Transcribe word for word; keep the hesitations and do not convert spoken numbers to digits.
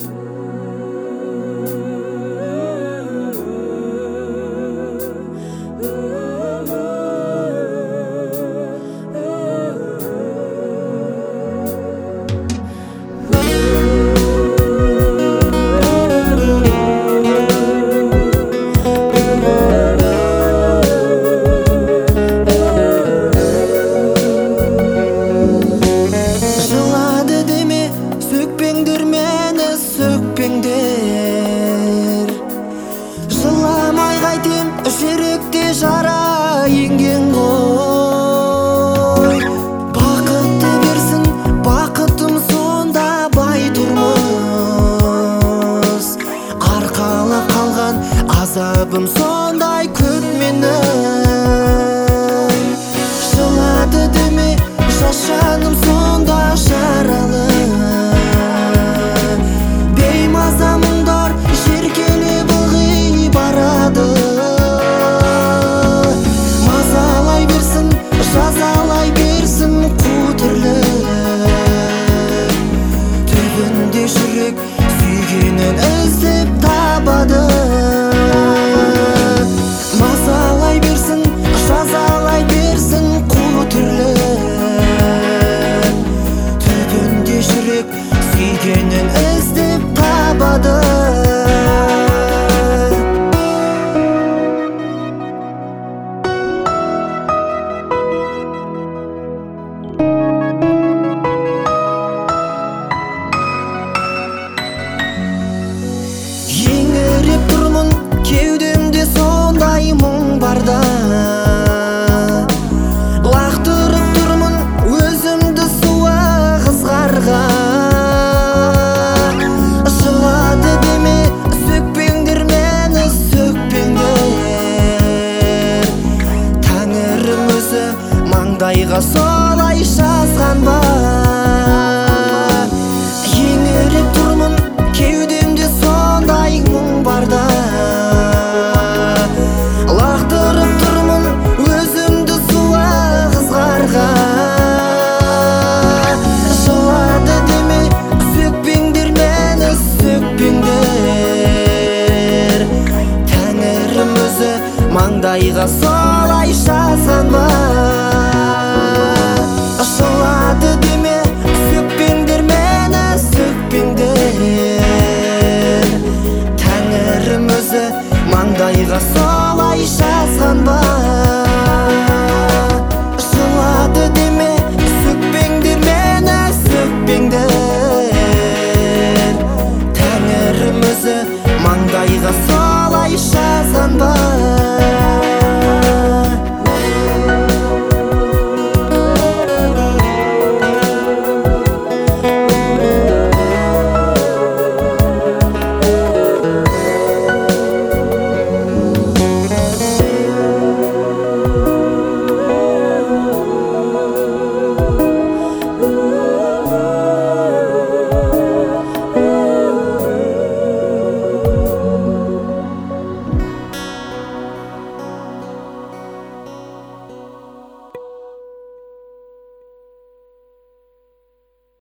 Жыламай қайтем, жүректе жара енген ғой. Бақытты берсін, бақытым сонда бай тұрмыз. Арқалап қалған азабым сондай көп менің. Жылады деме, жас жаным сонда жаралы. Беймаза мұңдар жеркелеп ылғи барады. Мазалай берсін, жазалай берсін қу тірлік. Түбінде жүрек сүйгенін іздеп табады. Мазалай берсін, жазалай берсін қу тірлік. Түбінде жүрек сүйгенін іздеп табады. Еңіреп тұрмын кеудемде сондай мұң барда. Лақтырып тұрмын өзімді суа қызғарға. Жылады деме, сөкпеңдер мені, сөкпеңдер. Тәңірім өзі маңдайға солай жазған ба.